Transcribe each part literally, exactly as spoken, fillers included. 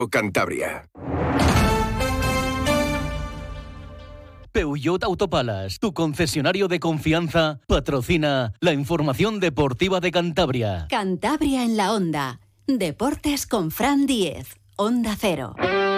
Cantabria. Peugeot Autopalas, tu concesionario de confianza, patrocina la información deportiva de Cantabria. Cantabria en la Onda. Deportes con Fran Diez. Onda Cero.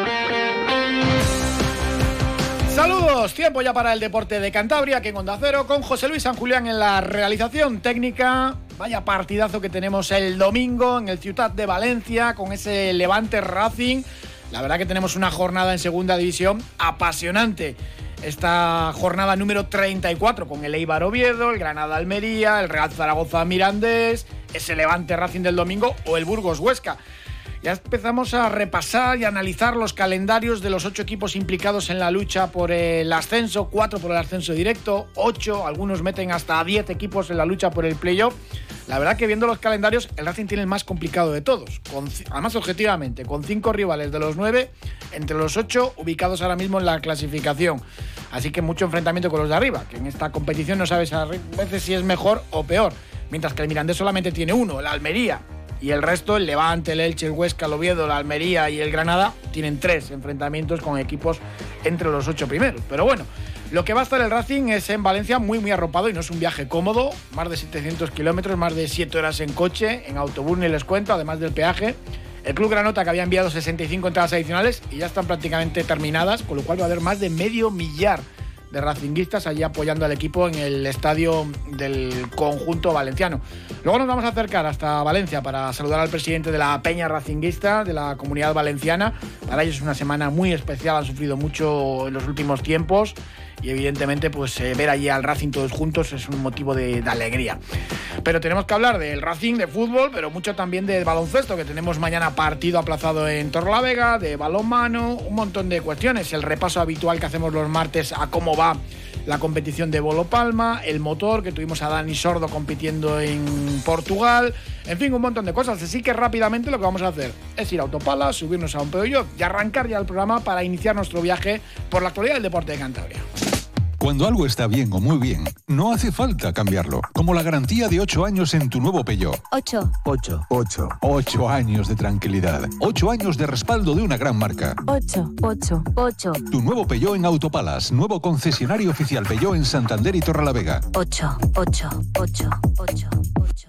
Saludos, tiempo ya para el deporte de Cantabria, aquí en Onda Cero, con José Luis San Julián en la realización técnica. Vaya partidazo que tenemos el domingo en el Ciutat de Valencia, con ese Levante Racing. La verdad que tenemos una jornada en segunda división apasionante. Esta jornada número treinta y cuatro, con el Eibar Oviedo, el Granada Almería, el Real Zaragoza Mirandés, ese Levante Racing del domingo o el Burgos Huesca. Ya empezamos a repasar y analizar los calendarios de los ocho equipos implicados en la lucha por el ascenso, cuatro por el ascenso directo, ocho, algunos meten hasta diez equipos en la lucha por el playoff. La verdad que viendo los calendarios, el Racing tiene el más complicado de todos, con, además objetivamente, con cinco rivales de los nueve, entre los ocho ubicados ahora mismo en la clasificación. Así que mucho enfrentamiento con los de arriba, que en esta competición no sabes a veces si es mejor o peor, mientras que el Mirandés solamente tiene uno, el Almería. Y el resto, el Levante, el Elche, el Huesca, el Oviedo, la Almería y el Granada, tienen tres enfrentamientos con equipos entre los ocho primeros. Pero bueno, lo que va a estar el Racing es en Valencia muy muy arropado y no es un viaje cómodo. Más de setecientos kilómetros, más de siete horas en coche, en autobús ni les cuento, además del peaje. El Club Granota, que había enviado sesenta y cinco entradas adicionales y ya están prácticamente terminadas, con lo cual va a haber más de medio millar de racinguistas allí apoyando al equipo en el estadio del conjunto valenciano. Luego nos vamos a acercar hasta Valencia para saludar al presidente de la Peña Racinguista de la Comunidad Valenciana. Para ellos es una semana muy especial, han sufrido mucho en los últimos tiempos y evidentemente pues eh, ver allí al Racing todos juntos es un motivo de, de alegría. Pero tenemos que hablar del Racing, de fútbol, pero mucho también de baloncesto, que tenemos mañana partido aplazado en Torrelavega, de balonmano, un montón de cuestiones. El repaso habitual que hacemos los martes a cómo va la competición de Bolo Palma, el motor, que tuvimos a Dani Sordo compitiendo en Portugal, en fin, un montón de cosas. Así que rápidamente lo que vamos a hacer es ir a Autopalas, subirnos a un Peugeot y arrancar ya el programa para iniciar nuestro viaje por la actualidad del deporte de Cantabria. Cuando algo está bien o muy bien, no hace falta cambiarlo. Como la garantía de ocho años en tu nuevo Peugeot. ocho. ocho. ocho. ocho años de tranquilidad. ocho años de respaldo de una gran marca. ocho. ocho. ocho. Tu nuevo Peugeot en Autopalas. Nuevo concesionario oficial Peugeot en Santander y Torrelavega. ocho. ocho. ocho. ocho. ocho.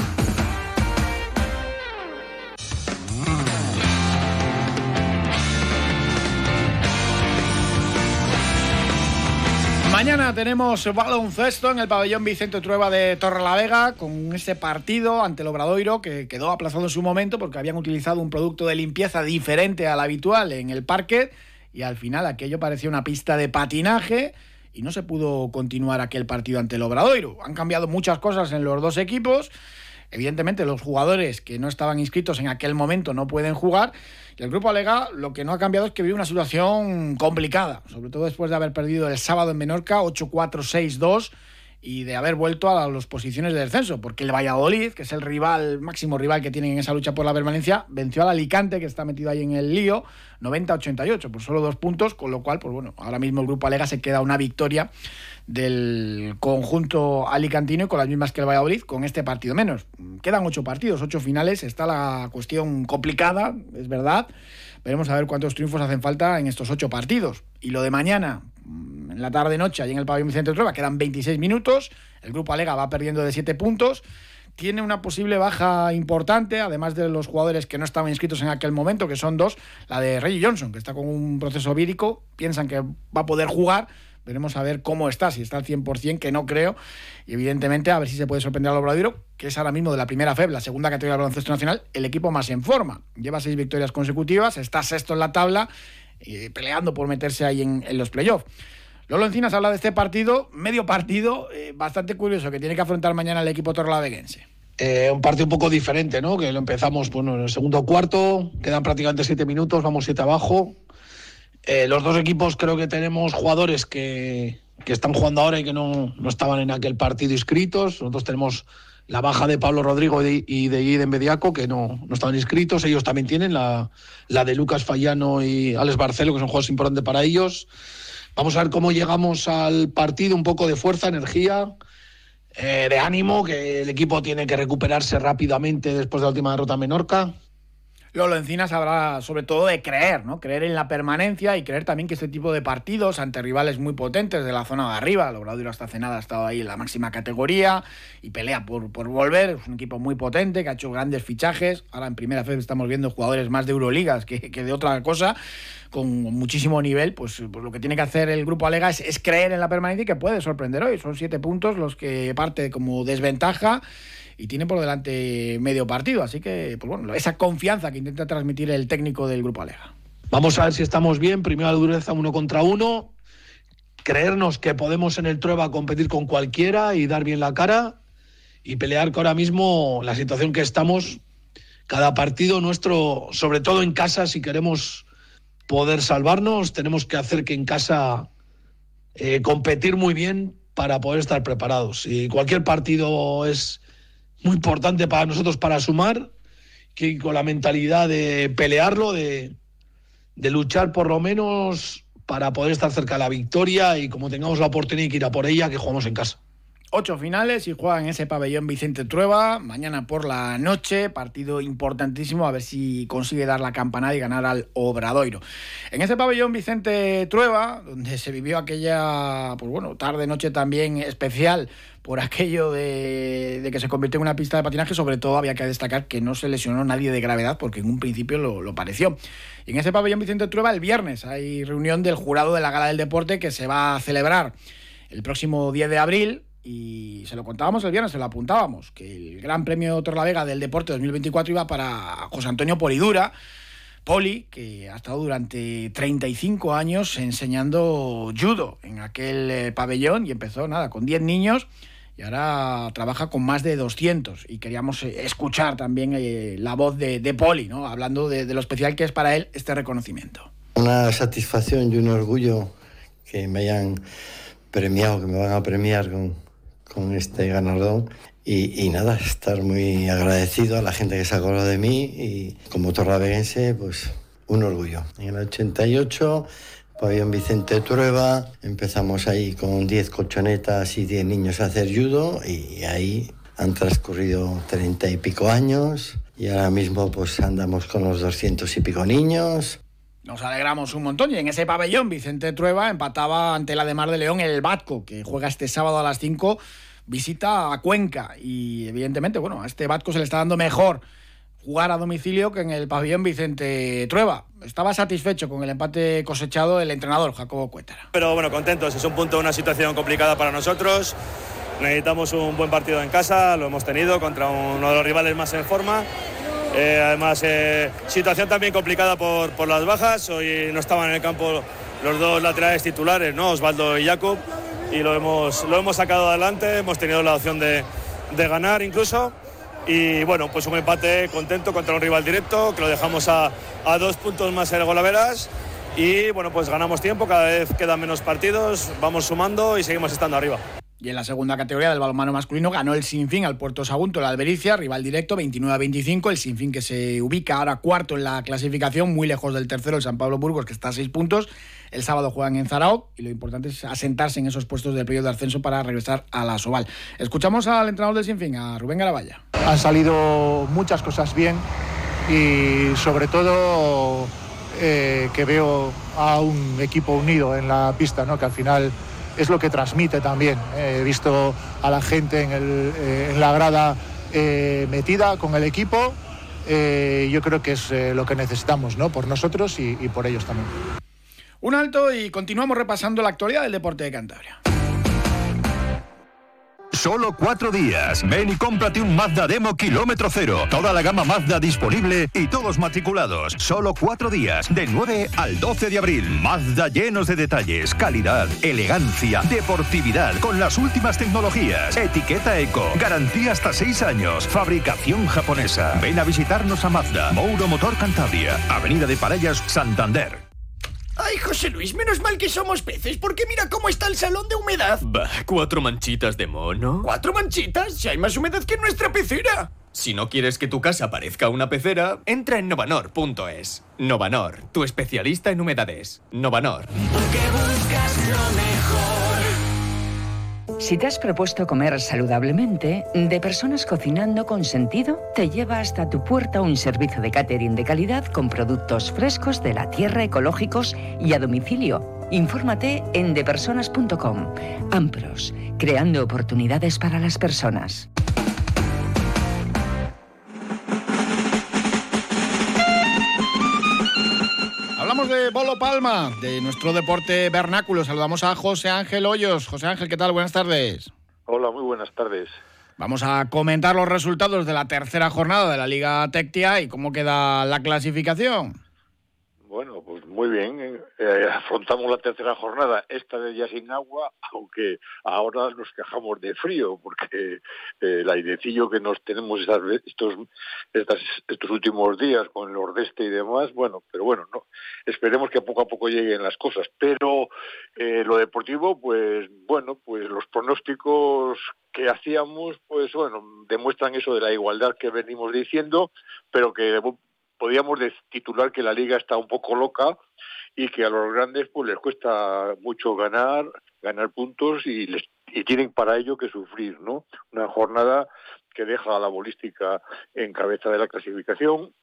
Mañana tenemos baloncesto en el pabellón Vicente Trueba de Torrelavega con ese partido ante el Obradoiro que quedó aplazado en su momento porque habían utilizado un producto de limpieza diferente al habitual en el parquet y al final aquello parecía una pista de patinaje y no se pudo continuar aquel partido ante el Obradoiro. Han cambiado muchas cosas en los dos equipos. Evidentemente los jugadores que no estaban inscritos en aquel momento no pueden jugar y el Grupo Alega lo que no ha cambiado es que vive una situación complicada, sobre todo después de haber perdido el sábado en Menorca ocho cuatro seis dos y de haber vuelto a las posiciones de descenso, porque el Valladolid, que es el rival, máximo rival que tienen en esa lucha por la permanencia, venció al Alicante, que está metido ahí en el lío, noventa a ochenta y ocho, por solo dos puntos, con lo cual, pues bueno, ahora mismo el Grupo Alega se queda una victoria del conjunto alicantino y con las mismas que el Valladolid, con este partido menos. Quedan ocho partidos, ocho finales, está la cuestión complicada, es verdad. Veremos a ver cuántos triunfos hacen falta en estos ocho partidos. Y lo de mañana, en la tarde-noche, allí en el pabellón Vicente Trueba, quedan veintiséis minutos, el Grupo Alega va perdiendo de siete puntos, tiene una posible baja importante, además de los jugadores que no estaban inscritos en aquel momento, que son dos, la de Reggie Johnson, que está con un proceso vírico, piensan que va a poder jugar. Veremos a ver cómo está, si está al cien por ciento, que no creo. Y evidentemente a ver si se puede sorprender al Obradoiro, que es ahora mismo de la primera F E B, la segunda categoría del baloncesto nacional, el equipo más en forma. Lleva seis victorias consecutivas, está sexto en la tabla, eh, peleando por meterse ahí en, en los playoffs. Lolo Encinas habla de este partido, medio partido, eh, bastante curioso, que tiene que afrontar mañana el equipo torrelaveguense. Eh, un partido un poco diferente, ¿no? Que lo empezamos bueno, en el segundo cuarto, quedan prácticamente siete minutos, vamos siete abajo. Eh, los dos equipos creo que tenemos jugadores que, que están jugando ahora y que no, no estaban en aquel partido inscritos. Nosotros tenemos la baja de Pablo Rodrigo y de, y de Iden Bediaco, que no, no estaban inscritos. Ellos también tienen la, la de Lucas Fallano y Alex Barcelo, que son juegos importantes para ellos. Vamos a ver cómo llegamos al partido, un poco de fuerza, energía, eh, de ánimo, que el equipo tiene que recuperarse rápidamente después de la última derrota en Menorca. Lolo Encinas habla sobre todo de creer, ¿no? Creer en la permanencia y creer también que este tipo de partidos ante rivales muy potentes de la zona de arriba, el Obradoiro hasta hace nada ha estado ahí en la máxima categoría y pelea por, por volver, es un equipo muy potente que ha hecho grandes fichajes, ahora en primera vez estamos viendo jugadores más de Euroligas que, que de otra cosa, con muchísimo nivel, pues, pues lo que tiene que hacer el Grupo Alega es, es creer en la permanencia y que puede sorprender hoy, son siete puntos los que parte como desventaja y tiene por delante medio partido, así que pues bueno, esa confianza que intenta transmitir el técnico del Grupo Alega. Vamos a ver si estamos bien, primera dureza uno contra uno, creernos que podemos en el Trueba competir con cualquiera y dar bien la cara y pelear que ahora mismo la situación que estamos, cada partido nuestro, sobre todo en casa, si queremos poder salvarnos, tenemos que hacer que en casa eh, competir muy bien para poder estar preparados. Y cualquier partido es muy importante para nosotros para sumar, que con la mentalidad de pelearlo, de, de luchar por lo menos para poder estar cerca de la victoria y como tengamos la oportunidad de ir a por ella, que jugamos en casa. Ocho finales y juegan en ese pabellón Vicente Trueba, mañana por la noche, partido importantísimo, a ver si consigue dar la campanada y ganar al Obradoiro. En ese pabellón Vicente Trueba, donde se vivió aquella, pues bueno, tarde-noche también especial, por aquello de, de que se convirtió en una pista de patinaje, sobre todo había que destacar que no se lesionó nadie de gravedad, porque en un principio lo, lo pareció. Y en ese pabellón Vicente Trueba, el viernes, hay reunión del jurado de la Gala del Deporte que se va a celebrar el próximo diez de abril, y se lo contábamos el viernes, se lo apuntábamos, que el Gran Premio Torlavega del Deporte dos mil veinticuatro iba para José Antonio Polidura, Poli, que ha estado durante treinta y cinco años enseñando judo en aquel eh, pabellón y empezó, nada, con diez niños y ahora trabaja con más de doscientos. Y queríamos eh, escuchar también eh, la voz de, de Poli, ¿no? Hablando de, de lo especial que es para él este reconocimiento. Una satisfacción y un orgullo que me hayan premiado, que me van a premiar con, con este galardón. Y, y nada, estar muy agradecido a la gente que se acordó de mí y como torlaveguense, pues un orgullo. En el ochenta y ocho, pabellón Vicente Trueba, empezamos ahí con diez colchonetas y diez niños a hacer judo y ahí han transcurrido treinta y pico años y ahora mismo pues andamos con los doscientos y pico niños. Nos alegramos un montón y en ese pabellón Vicente Trueba empataba ante la de Mar de León el Batco, que juega este sábado a las cinco, visita a Cuenca y evidentemente, bueno, a este Batco se le está dando mejor jugar a domicilio que en el pabellón Vicente Trueba. Estaba satisfecho con el empate cosechado el entrenador Jacobo Cuétara. Pero bueno, contentos, es un punto, una situación complicada para nosotros. Necesitamos un buen partido en casa, lo hemos tenido contra uno de los rivales más en forma. Eh, además, eh, situación también complicada por, por las bajas. Hoy no estaban en el campo los dos laterales titulares, ¿no? Osvaldo y Jacob, y lo hemos, lo hemos sacado adelante, hemos tenido la opción de, de ganar incluso. Y bueno, pues un empate contento contra un rival directo, que lo dejamos a, a dos puntos más el Golaveras. Y bueno, pues ganamos tiempo, cada vez quedan menos partidos, vamos sumando y seguimos estando arriba. Y en la segunda categoría del balonmano masculino ganó el Sinfín al Puerto Sagunto, la Albericia, rival directo, veintinueve a veinticinco. El Sinfín que se ubica ahora cuarto en la clasificación, muy lejos del tercero, el San Pablo Burgos, que está a seis puntos. El sábado juegan en Zaraut y lo importante es asentarse en esos puestos del periodo de ascenso para regresar a la Soval. Escuchamos al entrenador del Sinfín, a Rubén Garavalla. Han salido muchas cosas bien y sobre todo eh, que veo a un equipo unido en la pista, ¿no? Que al final es lo que transmite también. Eh, he visto a la gente en, el, eh, en la grada eh, metida con el equipo. Eh, yo creo que es eh, lo que necesitamos, ¿no? Por nosotros y, y por ellos también. Un alto y continuamos repasando la actualidad del deporte de Cantabria. Solo cuatro días. Ven y cómprate un Mazda Demo kilómetro cero. Toda la gama Mazda disponible y todos matriculados. Solo cuatro días, del nueve al doce de abril. Mazda llenos de detalles, calidad, elegancia, deportividad, con las últimas tecnologías. Etiqueta Eco. Garantía hasta seis años. Fabricación japonesa. Ven a visitarnos a Mazda. Mouro Motor Cantabria. Avenida de Parellas, Santander. Ay, José Luis, menos mal que somos peces, porque mira cómo está el salón de humedad. Bah, ¿cuatro manchitas de mono? ¿Cuatro manchitas? Si hay más humedad que en nuestra pecera. Si no quieres que tu casa parezca una pecera, entra en novanor punto es. Novanor, tu especialista en humedades. Novanor. Porque buscas lo mejor. Si te has propuesto comer saludablemente, De Personas Cocinando con Sentido te lleva hasta tu puerta un servicio de catering de calidad con productos frescos de la tierra, ecológicos y a domicilio. Infórmate en depersonas punto com. Ampros, creando oportunidades para las personas. Hablamos de Bolo Palma, de nuestro deporte vernáculo. Saludamos a José Ángel Hoyos. José Ángel, ¿qué tal? Buenas tardes. Hola, muy buenas tardes. Vamos a comentar los resultados de la tercera jornada de la Liga Tectia y cómo queda la clasificación. Bueno, pues muy bien. Eh, afrontamos la tercera jornada, esta de ya sin agua, aunque ahora nos quejamos de frío, porque eh, el airecillo que nos tenemos estas, estos, estas, estos últimos días con el nordeste y demás, bueno, pero bueno, no, esperemos que poco a poco lleguen las cosas. Pero eh, lo deportivo, pues bueno, pues los pronósticos que hacíamos, pues bueno, demuestran eso de la igualdad que venimos diciendo, pero que podíamos titular que la liga está un poco loca y que a los grandes pues les cuesta mucho ganar, ganar puntos y les y tienen para ello que sufrir, ¿no? Una jornada que deja a la bolística en cabeza de la clasificación,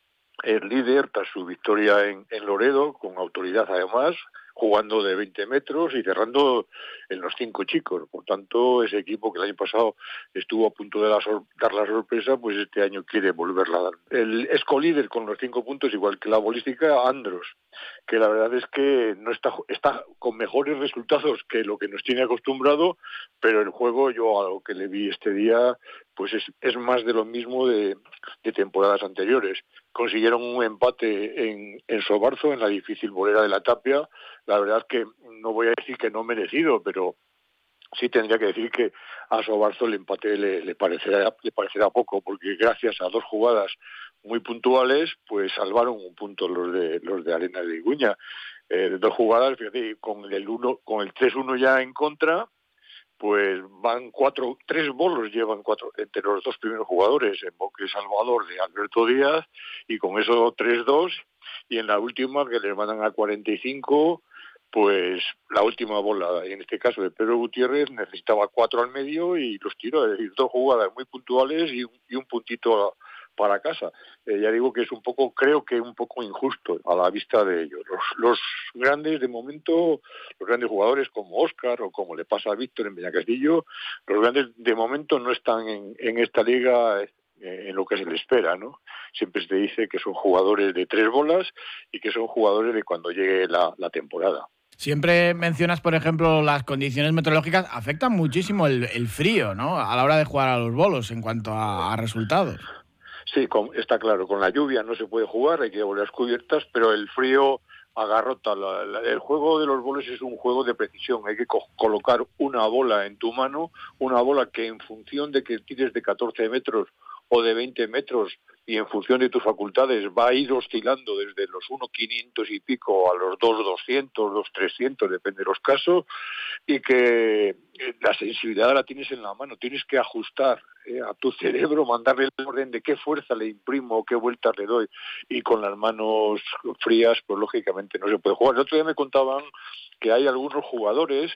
el líder tras su victoria en, en Loredo, con autoridad además, jugando de veinte metros y cerrando en los cinco chicos. Por tanto, ese equipo que el año pasado estuvo a punto de la sor- dar la sorpresa, pues este año quiere volverla a dar. El escolíder con los cinco puntos, igual que la bolística, Andros, que la verdad es que no está, está con mejores resultados que lo que nos tiene acostumbrado, pero el juego, yo a lo que le vi este día, pues es, es más de lo mismo de, de temporadas anteriores. Consiguieron un empate en, en Sobarzo, en la difícil bolera de la Tapia. La verdad es que no voy a decir que no merecido, pero sí tendría que decir que a Sobarzo el empate le, le, parecerá, le parecerá poco, porque gracias a dos jugadas muy puntuales, pues salvaron un punto los de los de Arenas de Iguña. Eh, dos jugadas, fíjate, con el uno, con el tres uno ya en contra, pues van cuatro, tres bolos llevan cuatro entre los dos primeros jugadores, en Boque Salvador de Alberto Díaz, y con eso tres dos, y en la última que les mandan a cuarenta y cinco, pues la última bola, en este caso de Pedro Gutiérrez, necesitaba cuatro al medio y los tiró, es decir, dos jugadas muy puntuales y un, y un puntito para casa. Eh, ya digo que es un poco, creo que un poco injusto a la vista de ellos. Los, los grandes, de momento, los grandes jugadores como Óscar o como le pasa a Víctor en Beñacastillo, los grandes de momento no están en, en esta liga eh, en lo que se les espera, ¿no? Siempre se dice que son jugadores de tres bolas y que son jugadores de cuando llegue la, la temporada. Siempre mencionas, por ejemplo, las condiciones meteorológicas afectan muchísimo el, el frío, ¿no? A la hora de jugar a los bolos en cuanto a, a resultados. Sí, con, está claro, con la lluvia no se puede jugar, hay que bolas cubiertas, pero el frío agarrota. La, la, el juego de los bolos es un juego de precisión, hay que co- colocar una bola en tu mano, una bola que en función de que tires de catorce metros o de veinte metros y en función de tus facultades va a ir oscilando desde los uno quinientos y pico a los dos doscientos, dos trescientos, depende de los casos, y que la sensibilidad la tienes en la mano, tienes que ajustar eh, a tu cerebro, mandarle el orden de qué fuerza le imprimo, qué vueltas le doy, y con las manos frías, pues lógicamente no se puede jugar. El otro día me contaban que hay algunos jugadores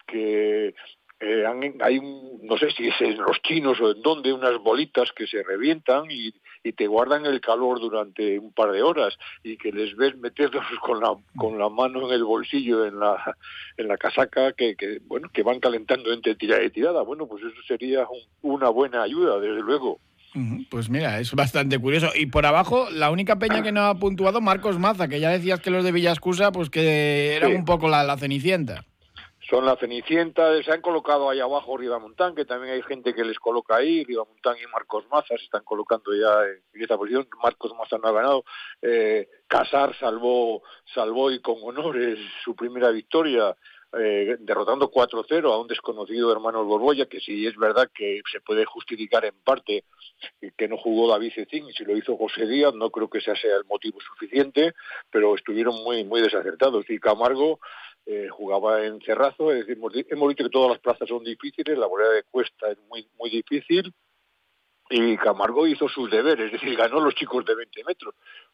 que Eh, han, hay un, no sé si es en los chinos o en dónde, unas bolitas que se revientan y, y te guardan el calor durante un par de horas y que les ves meterlos con la con la mano en el bolsillo, en la en la casaca, que, que bueno que van calentando entre tirada y tirada. Bueno, pues eso sería un, una buena ayuda, desde luego. Pues mira, es bastante curioso. Y por abajo, la única peña que no ha puntuado, Marcos Maza, que ya decías que los de Villascusa, pues que eran sí. un poco la, la cenicienta. Son la Cenicienta, se han colocado ahí abajo Ribamontán, que también hay gente que les coloca ahí, Ribamontán y Marcos Maza se están colocando ya en esta posición. Marcos Maza no ha ganado, eh, Casar salvó, salvó y con honores su primera victoria, eh, derrotando cuatro cero a un desconocido Hermanos Borbolla, que sí es verdad que se puede justificar en parte que no jugó David Cecín, y si lo hizo José Díaz, no creo que ese sea el motivo suficiente, pero estuvieron muy, muy desacertados. Y Camargo Eh, jugaba en Cerrazo, es decir, hemos dicho que todas las plazas son difíciles, la bolera de Cuesta es muy muy difícil, y Camargo hizo sus deberes, es decir, ganó los chicos de veinte metros,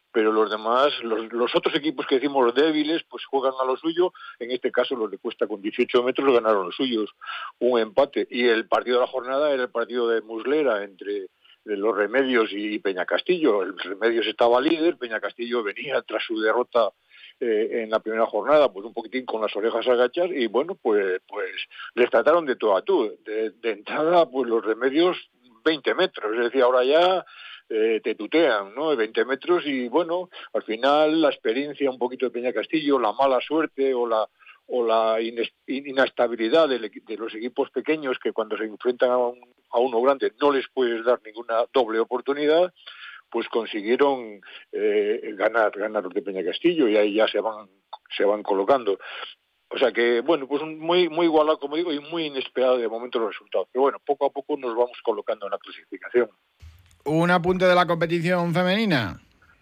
pero los demás, los, los otros equipos que decimos débiles, pues juegan a lo suyo. En este caso los de Cuesta con dieciocho metros ganaron los suyos, un empate. Y el partido de la jornada era el partido de Muslera entre los Remedios y Peñacastillo. El Remedios estaba líder, Peñacastillo venía tras su derrota eh, en la primera jornada, pues un poquitín con las orejas agachas, y bueno, pues pues les trataron de tú a tú. De, de entrada, pues los Remedios veinte metros, es decir, ahora ya Eh, te tutean, ¿no? veinte metros y bueno, al final la experiencia un poquito de Peñacastillo, la mala suerte o la o la inestabilidad de, de los equipos pequeños que cuando se enfrentan a, un, a uno grande no les puedes dar ninguna doble oportunidad, pues consiguieron eh, ganar, ganar los de Peñacastillo y ahí ya se van se van colocando. O sea que, bueno, pues muy muy igualado, como digo, y muy inesperado de momento los resultados. Pero bueno, poco a poco nos vamos colocando en la clasificación. Un apunte de la competición femenina.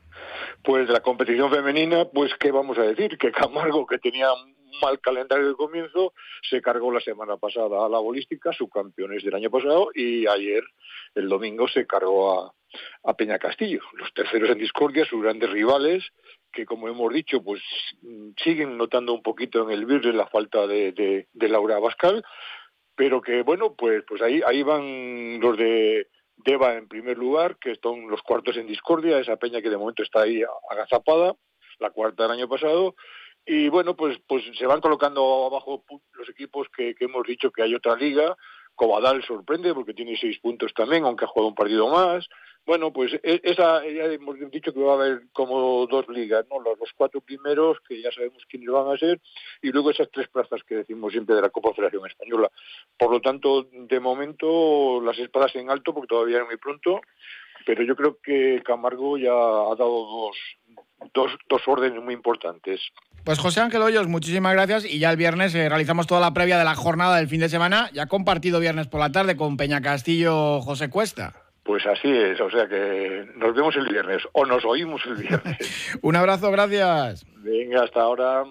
Pues de la competición femenina, pues qué vamos a decir, que Camargo, que tenía un mal calendario de comienzo, se cargó la semana pasada a la bolística, subcampeones del año pasado, y ayer, el domingo, se cargó a, a Peñacastillo, los terceros en discordia, sus grandes rivales, que como hemos dicho, pues siguen notando un poquito en el Virre la falta de, de, de Laura Abascal, pero que bueno, pues pues ahí ahí van los de Deva en primer lugar, que son los cuartos en discordia, esa peña que de momento está ahí agazapada, la cuarta del año pasado, y bueno, pues pues se van colocando abajo los equipos que, que hemos dicho que hay otra liga. Cobadal sorprende porque tiene seis puntos también, aunque ha jugado un partido más. Bueno, pues esa ya hemos dicho que va a haber como dos ligas, ¿no? Los, los cuatro primeros, que ya sabemos quiénes van a ser, y luego esas tres plazas que decimos siempre de la Copa Federación Española. Por lo tanto, de momento, las espadas en alto, porque todavía es muy pronto, pero yo creo que Camargo ya ha dado dos, dos, dos órdenes muy importantes. Pues José Ángel Hoyos, muchísimas gracias, y ya el viernes eh, realizamos toda la previa de la jornada del fin de semana, ya compartido viernes por la tarde con Peñacastillo José Cuesta. Pues así es, o sea que nos vemos el viernes, o nos oímos el viernes. Un abrazo, gracias. Venga, hasta ahora.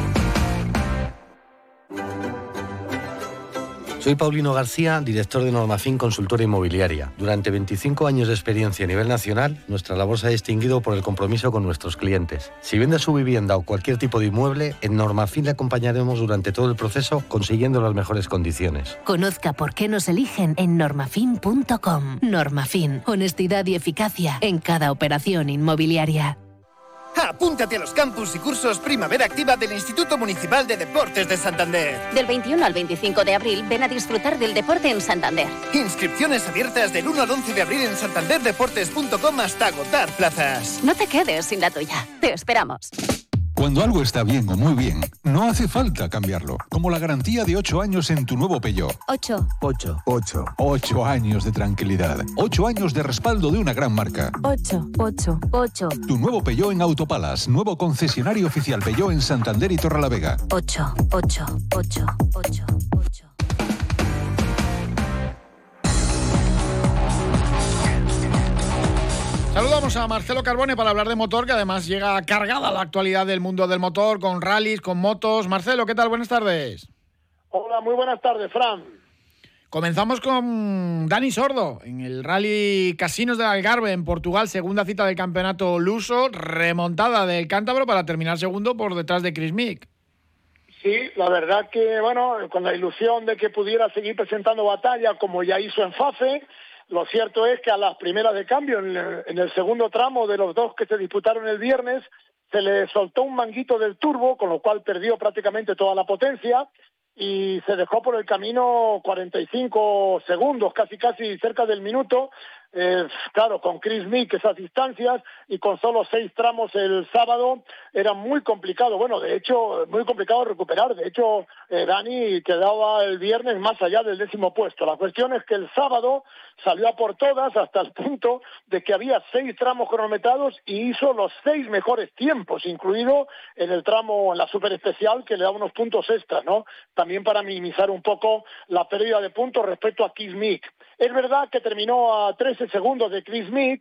Soy Paulino García, director de Normafin Consultora Inmobiliaria. Durante veinticinco años de experiencia a nivel nacional, nuestra labor se ha distinguido por el compromiso con nuestros clientes. Si vende su vivienda o cualquier tipo de inmueble, en Normafin le acompañaremos durante todo el proceso consiguiendo las mejores condiciones. Conozca por qué nos eligen en normafin punto com. Normafin, honestidad y eficacia en cada operación inmobiliaria. Apúntate a los campus y cursos Primavera Activa del Instituto Municipal de Deportes de Santander. Del veintiuno al veinticinco de abril, ven a disfrutar del deporte en Santander. Inscripciones abiertas del uno al once de abril en santander deportes punto com hasta agotar plazas. No te quedes sin la tuya. Te esperamos. Cuando algo está bien o muy bien, no hace falta cambiarlo. Como la garantía de ocho años en tu nuevo Peugeot. Ocho. Ocho. Ocho. Ocho años de tranquilidad. Ocho años de respaldo de una gran marca. Ocho. Ocho. Ocho. Tu nuevo Peugeot en Autopalas. Nuevo concesionario oficial Peugeot en Santander y Torrelavega. Ocho. Ocho. Ocho. Ocho. Ocho. Saludamos a Marcelo Carbone para hablar de motor, que además llega cargada a la actualidad del mundo del motor, con rallies, con motos. Marcelo, ¿qué tal? Buenas tardes. Hola, muy buenas tardes, Fran. Comenzamos con Dani Sordo, en el Rally Casinos del Algarve, en Portugal, segunda cita del campeonato luso, remontada del cántabro para terminar segundo por detrás de Chris Mick. Sí, la verdad que, bueno, con la ilusión de que pudiera seguir presentando batalla, como ya hizo en Fafe. Lo cierto es que a las primeras de cambio, en el, en el segundo tramo de los dos que se disputaron el viernes, se le soltó un manguito del turbo, con lo cual perdió prácticamente toda la potencia y se dejó por el camino cuarenta y cinco segundos, casi casi cerca del minuto. Eh, claro, con Chris Mick esas distancias y con solo seis tramos el sábado era muy complicado, bueno, de hecho, muy complicado recuperar. De hecho, eh, Dani quedaba el viernes más allá del décimo puesto. La cuestión es que el sábado salió a por todas hasta el punto de que había seis tramos cronometrados y hizo los seis mejores tiempos, incluido en el tramo, en la super especial, que le da unos puntos extras, ¿no? También para minimizar un poco la pérdida de puntos respecto a Chris Mick. Es verdad que terminó a trece segundos de Chris Mick,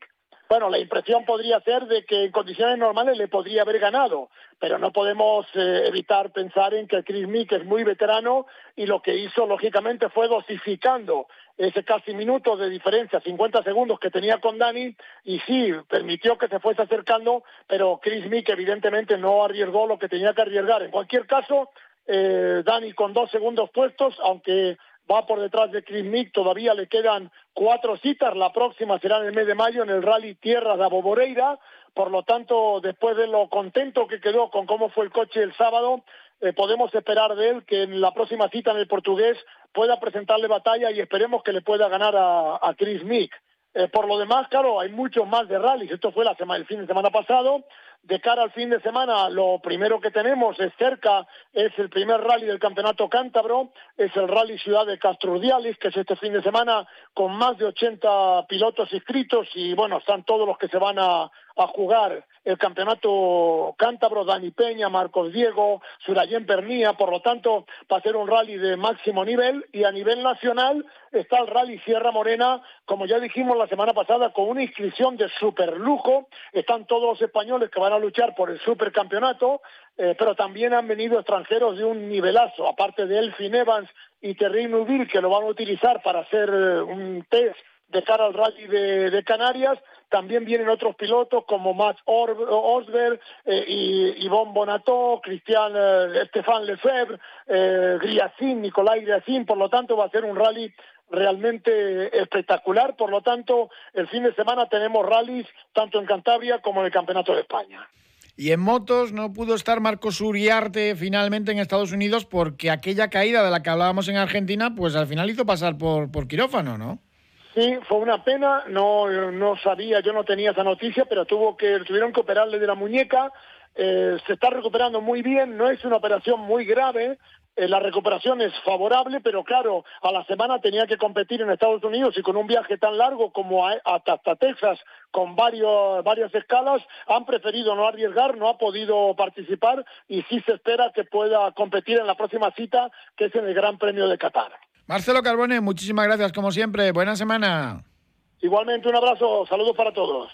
bueno, la impresión podría ser de que en condiciones normales le podría haber ganado, pero no podemos eh, evitar pensar en que Chris Meek es muy veterano y lo que hizo, lógicamente, fue dosificando ese casi minuto de diferencia, cincuenta segundos que tenía con Dani, y sí, permitió que se fuese acercando, pero Chris Meek evidentemente no arriesgó lo que tenía que arriesgar. En cualquier caso, eh, Dani con dos segundos puestos, aunque va por detrás de Chris Meek, todavía le quedan cuatro citas, la próxima será en el mes de mayo en el Rally Tierras de Aboboreira, por lo tanto, después de lo contento que quedó con cómo fue el coche el sábado, eh, podemos esperar de él que en la próxima cita en el Portugués pueda presentarle batalla y esperemos que le pueda ganar a, a Chris Meek. Eh, por lo demás, claro, hay muchos más de rallies, esto fue la semana, el fin de semana pasado. De cara al fin de semana, lo primero que tenemos es cerca, es el primer rally del campeonato cántabro, es el Rally Ciudad de Castrurdialis, que es este fin de semana con más de ochenta pilotos inscritos y bueno, están todos los que se van a, a jugar el campeonato cántabro, Dani Peña, Marcos Diego, Surayén Pernía, por lo tanto va a ser un rally de máximo nivel y a nivel nacional está el Rally Sierra Morena, como ya dijimos la semana pasada, con una inscripción de superlujo, están todos los españoles que van a luchar por el supercampeonato, eh, pero también han venido extranjeros de un nivelazo, aparte de Elfin Evans y Terry Nuville, que lo van a utilizar para hacer eh, un test de cara al Rally de, de Canarias. También vienen otros pilotos como Max Osberg, eh, y Yvonne Bonato, Cristian eh, Stéphane Lefebvre, eh, Griacin, Nicolai Griacin, por lo tanto va a ser un rally realmente espectacular. Por lo tanto, el fin de semana tenemos rallies tanto en Cantabria como en el Campeonato de España. Y en motos no pudo estar Marcos Uriarte finalmente en Estados Unidos porque aquella caída de la que hablábamos en Argentina, pues al final hizo pasar por, por quirófano, ¿no? Sí, fue una pena, no, no sabía, yo no tenía esa noticia, pero tuvo que, tuvieron que operarle de la muñeca, eh, se está recuperando muy bien, no es una operación muy grave, eh, la recuperación es favorable, pero claro, a la semana tenía que competir en Estados Unidos y con un viaje tan largo como a, hasta, hasta Texas, con varios, varias escalas, han preferido no arriesgar, no ha podido participar y sí se espera que pueda competir en la próxima cita, que es en el Gran Premio de Qatar. Marcelo Carbone, muchísimas gracias como siempre. Buena semana. Igualmente, un abrazo. Saludos para todos.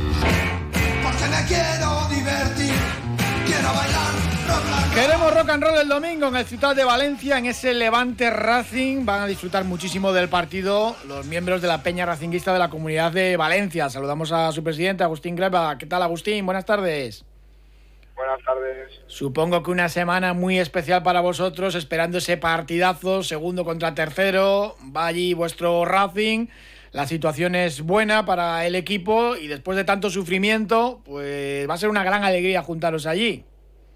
Porque me quiero divertir, quiero bailar rock and roll. Queremos rock and roll el domingo en el Ciutat de Valencia, en ese Levante Racing. Van a disfrutar muchísimo del partido los miembros de la Peña Racinguista de la Comunidad de Valencia. Saludamos a su presidente, Agustín Greba. ¿Qué tal, Agustín? Buenas tardes. Buenas tardes. Supongo que una semana muy especial para vosotros, esperando ese partidazo, segundo contra tercero, va allí vuestro Racing, la situación es buena para el equipo y después de tanto sufrimiento, pues va a ser una gran alegría juntaros allí.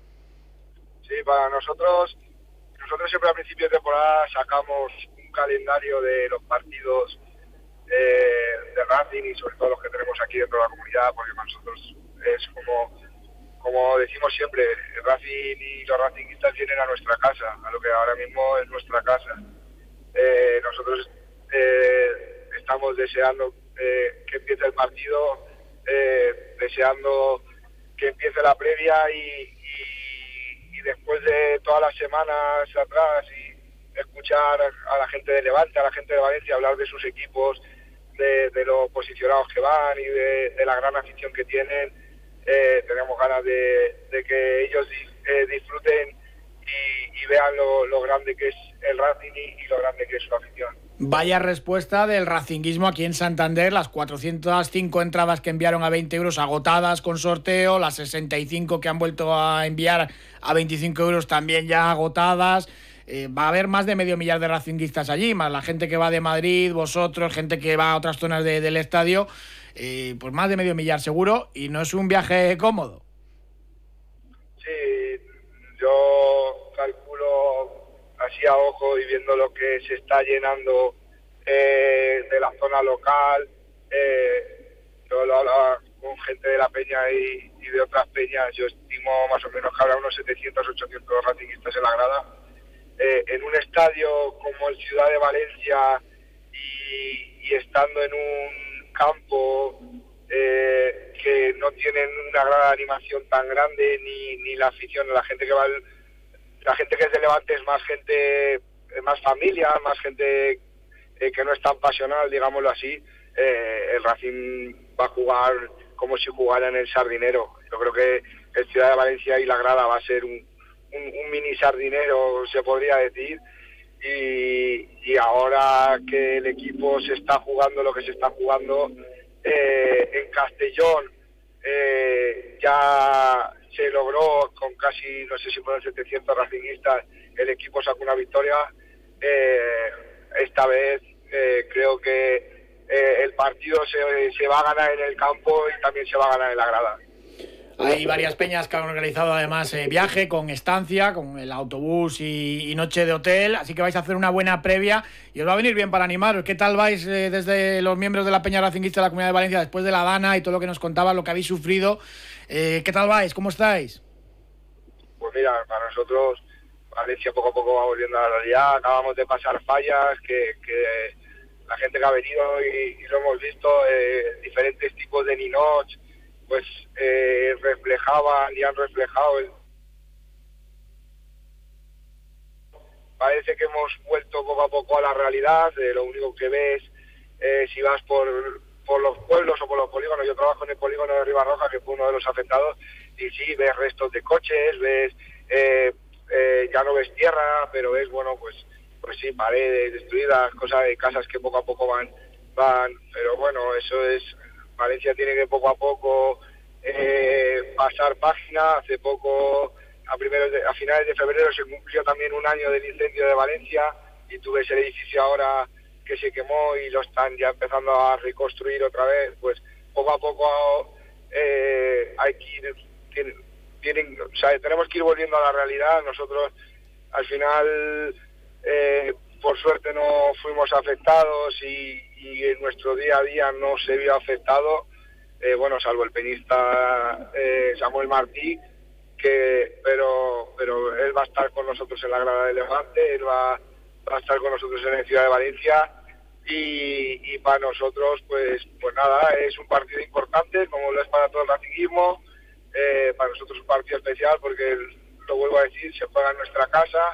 Sí, para nosotros, nosotros siempre a principio de temporada sacamos un calendario de los partidos eh, de Racing y sobre todo los que tenemos aquí dentro de la comunidad, porque para nosotros es como... Como decimos siempre, el Racing y los racinguistas vienen a nuestra casa, a lo que ahora mismo es nuestra casa. Eh, nosotros eh, estamos deseando eh, que empiece el partido, eh, deseando que empiece la previa y, y, y después de todas las semanas atrás y escuchar a la gente de Levante, a la gente de Valencia hablar de sus equipos, de, de lo posicionados que van y de, de la gran afición que tienen. Eh, tenemos ganas de, de que ellos eh, disfruten y, y vean lo, lo grande que es el Racing y, y lo grande que es su afición. Vaya respuesta del racinguismo aquí en Santander, las cuatrocientas cinco entradas que enviaron a veinte euros agotadas con sorteo, las sesenta y cinco que han vuelto a enviar a veinticinco euros también ya agotadas. Eh, va a haber más de medio millar de racinguistas allí, más la gente que va de Madrid, vosotros, gente que va a otras zonas de, del estadio. Eh, pues más de medio millar seguro, y no es un viaje cómodo. Sí, yo calculo así a ojo y viendo lo que se está llenando eh, de la zona local, eh, yo lo hablaba con gente de la peña y, y de otras peñas, yo estimo más o menos que habrá unos setecientos, ochocientos racinguistas en la grada. Eh, en un estadio como el Ciudad de Valencia y, y estando en un campo eh, que no tienen una gran animación tan grande ni, ni la afición, la gente que va al, la gente que es de Levante es más gente, más familia, más gente eh, que no es tan pasional, digámoslo así. Eh, el Racing va a jugar como si jugara en el Sardinero. Yo creo que el Ciudad de Valencia y la grada va a ser un, un, un mini Sardinero, se podría decir, y, y ahora que el equipo se está jugando lo que se está jugando eh, en Castellón, eh, ya se logró con casi, no sé si fueron setecientos racinguistas, el equipo sacó una victoria. Eh, esta vez eh, creo que eh, el partido se, se va a ganar en el campo y también se va a ganar en la grada. Hay varias peñas que han organizado además eh, viaje con estancia, con el autobús y, y noche de hotel, así que vais a hacer una buena previa y os va a venir bien para animaros. ¿Qué tal vais eh, desde los miembros de la Peña Racinguista de la Comunidad de Valencia después de la Dana y todo lo que nos contabas, lo que habéis sufrido? Eh, ¿Qué tal vais? ¿Cómo estáis? Pues mira, para nosotros Valencia poco a poco va volviendo a la realidad. Acabamos de pasar fallas que, que la gente que ha venido y, y lo hemos visto, eh, diferentes tipos de ninots, pues eh, reflejaban y han reflejado el... Parece que hemos vuelto poco a poco a la realidad. Eh, lo único que ves, eh, si vas por, por los pueblos o por los polígonos, yo trabajo en el polígono de Ribarroja, que fue uno de los afectados, y sí, ves restos de coches, ves, eh, eh, ya no ves tierra, pero ves, bueno, pues pues sí, paredes destruidas, cosas de casas que poco a poco van, van, pero bueno, eso es... Valencia tiene que poco a poco eh, pasar página. Hace poco, a primeros de, a finales de febrero, se cumplió también un año del incendio de Valencia y tú ves el edificio ahora que se quemó y lo están ya empezando a reconstruir otra vez. Pues poco a poco eh, hay que ir, tienen, tienen, o sea, tenemos que ir volviendo a la realidad. Nosotros al final, eh, por suerte, no fuimos afectados y y en nuestro día a día no se vio afectado, eh, bueno, salvo el peñista eh, Samuel Martí, que pero pero él va a estar con nosotros en la grada de Levante, él va, va a estar con nosotros en la Ciudad de Valencia, y, y para nosotros, pues pues nada, es un partido importante, como lo es para todo el racinguismo, eh, para nosotros es un partido especial porque, lo vuelvo a decir, se juega en nuestra casa,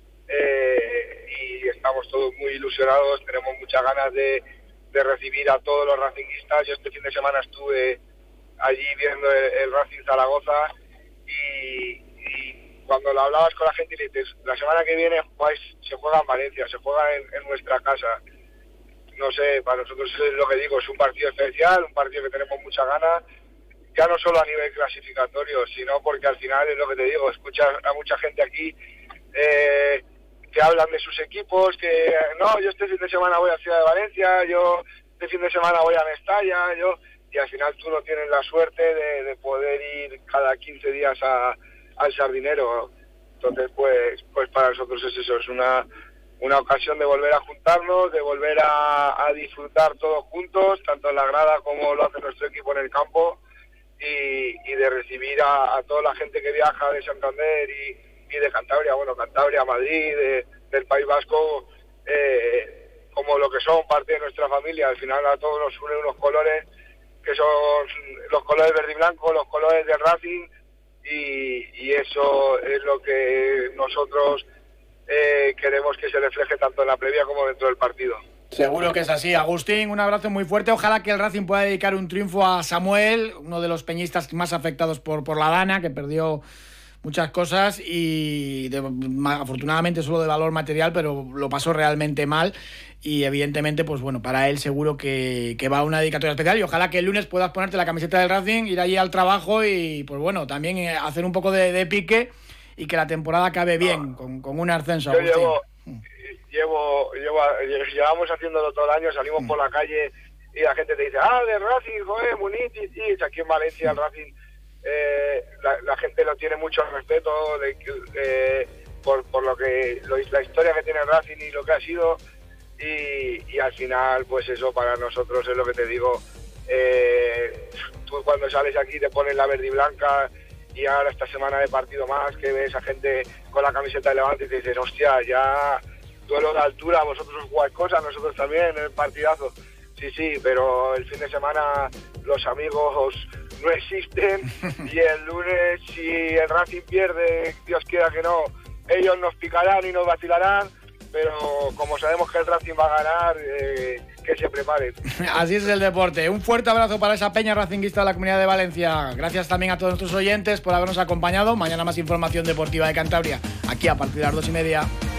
Eh, y estamos todos muy ilusionados, tenemos muchas ganas de, de recibir a todos los racinguistas. Yo este fin de semana estuve allí viendo el, el Racing Zaragoza y, y cuando lo hablabas con la gente y le dices, la semana que viene pues, se juega en Valencia, se juega en, en nuestra casa. No sé, para nosotros es lo que digo, es un partido especial, un partido que tenemos muchas ganas, ya no solo a nivel clasificatorio, sino porque al final es lo que te digo, escuchas a mucha gente aquí eh, que hablan de sus equipos, que no, yo este fin de semana voy a Ciudad de Valencia, yo este fin de semana voy a Mestalla, yo y al final tú no tienes la suerte de, de poder ir cada quince días a, al Sardinero. Entonces, pues pues para nosotros es eso, es una, una ocasión de volver a juntarnos, de volver a, a disfrutar todos juntos, tanto en la grada como lo hace nuestro equipo en el campo, y, y de recibir a, a toda la gente que viaja de Santander y y de Cantabria, bueno, Cantabria, Madrid, de, del País Vasco, eh, como lo que son parte de nuestra familia. Al final a todos nos unen unos colores que son los colores verde y blanco, los colores del Racing, y, y eso es lo que nosotros eh, queremos que se refleje tanto en la previa como dentro del partido. Seguro que es así. Agustín, un abrazo muy fuerte. Ojalá que el Racing pueda dedicar un triunfo a Samuel, uno de los peñistas más afectados por, por la Dana, que perdió muchas cosas y de, afortunadamente solo de valor material, pero lo pasó realmente mal y evidentemente, pues bueno, para él seguro que, que va a una dedicatoria especial y ojalá que el lunes puedas ponerte la camiseta del Racing, ir allí al trabajo y pues bueno, también hacer un poco de, de pique y que la temporada acabe bien, no. con, con un ascenso. Yo llevo, llevo, llevo, llevamos haciéndolo todo el año, salimos mm. por la calle y la gente te dice, ah, del Racing, joder, Munitis, sí, aquí en Valencia el Racing... Eh, la, la gente lo tiene mucho respeto de, de, por, por lo que lo, la historia que tiene Racing y lo que ha sido y, y al final pues eso para nosotros es lo que te digo, eh, tú cuando sales aquí te pones la verde y blanca y ahora esta semana de partido más que ves a gente con la camiseta de Levante y te dicen hostia, ya duelo de altura, vosotros jugáis cosas, nosotros también en el partidazo, sí, sí, pero el fin de semana los amigos no existen y el lunes si el Racing pierde, Dios quiera que no, ellos nos picarán y nos vacilarán pero como sabemos que el Racing va a ganar, eh, que se preparen. Así es el deporte. Un fuerte abrazo para esa peña racinguista de la Comunidad de Valencia. Gracias también a todos nuestros oyentes por habernos acompañado. Mañana más información deportiva de Cantabria, aquí a partir de las dos y media.